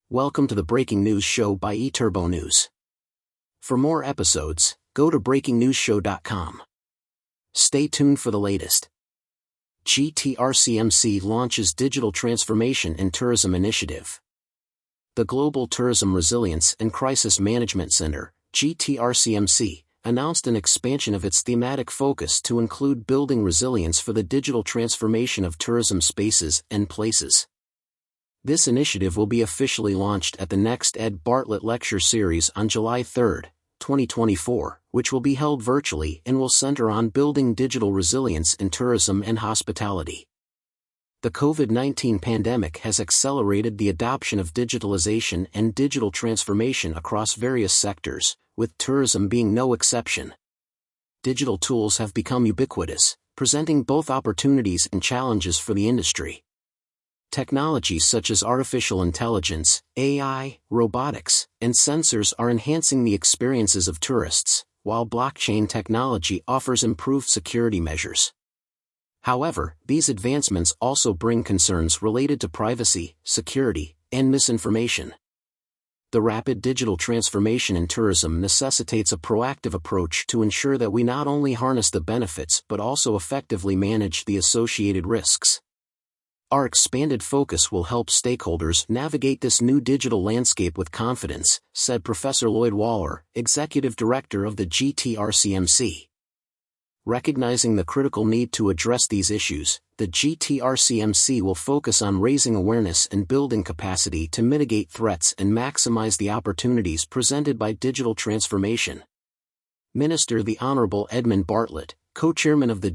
Welcome to the Breaking News Show by eTurbo News. For more episodes, go to breakingnewsshow.com. Stay tuned for the latest. GTRCMC launches Digital Transformation in Tourism Initiative. The Global Tourism Resilience and Crisis Management Center, GTRCMC, announced an expansion of its thematic focus to include building resilience for the digital transformation of tourism spaces and places. This initiative will be officially launched at the next Ed Bartlett Lecture Series on July 3, 2024, which will be held virtually and will center on building digital resilience in tourism and hospitality. The COVID-19 pandemic has accelerated the adoption of digitalization and digital transformation across various sectors, with tourism being no exception. Digital tools have become ubiquitous, presenting both opportunities and challenges for the industry. Technologies such as artificial intelligence, AI, robotics, and sensors are enhancing the experiences of tourists, while blockchain technology offers improved security measures. However, these advancements also bring concerns related to privacy, security, and misinformation. The rapid digital transformation in tourism necessitates a proactive approach to ensure that we not only harness the benefits but also effectively manage the associated risks. Our expanded focus will help stakeholders navigate this new digital landscape with confidence, said Professor Lloyd Waller, Executive Director of the GTRCMC. Recognizing the critical need to address these issues, the GTRCMC will focus on raising awareness and building capacity to mitigate threats and maximize the opportunities presented by digital transformation. Minister the Honorable Edmund Bartlett, co-chairman of the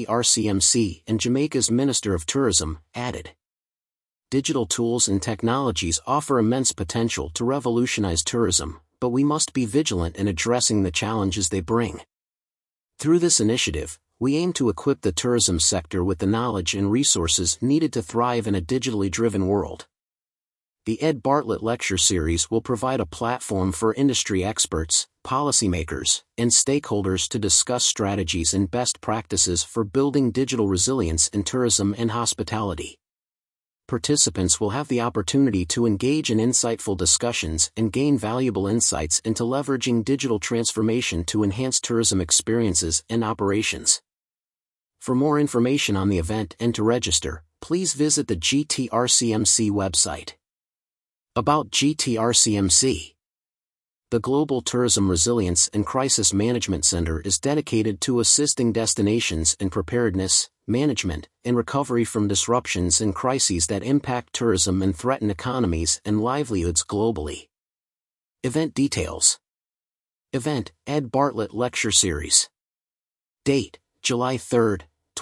GTRCMC and Jamaica's Minister of Tourism, added, "Digital tools and technologies offer immense potential to revolutionize tourism, but we must be vigilant in addressing the challenges they bring. Through this initiative, we aim to equip the tourism sector with the knowledge and resources needed to thrive in a digitally driven world." The Ed Bartlett Lecture Series will provide a platform for industry experts, policymakers, and stakeholders to discuss strategies and best practices for building digital resilience in tourism and hospitality. Participants will have the opportunity to engage in insightful discussions and gain valuable insights into leveraging digital transformation to enhance tourism experiences and operations. For more information on the event and to register, please visit the GTRCMC website. About GTRCMC. The Global Tourism Resilience and Crisis Management Center is dedicated to assisting destinations in preparedness, management, and recovery from disruptions and crises that impact tourism and threaten economies and livelihoods globally. Event details. Event, Ed Bartlett Lecture Series. Date, July 3,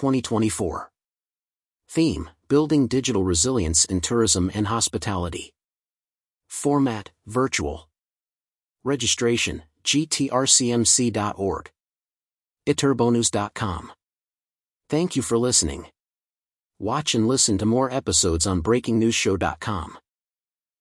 2024. Theme, Building Digital Resilience in Tourism and Hospitality. Format, Virtual. Registration, gtrcmc.org. eturbonews.com. Thank you for listening. Watch and listen to more episodes on breakingnewsshow.com.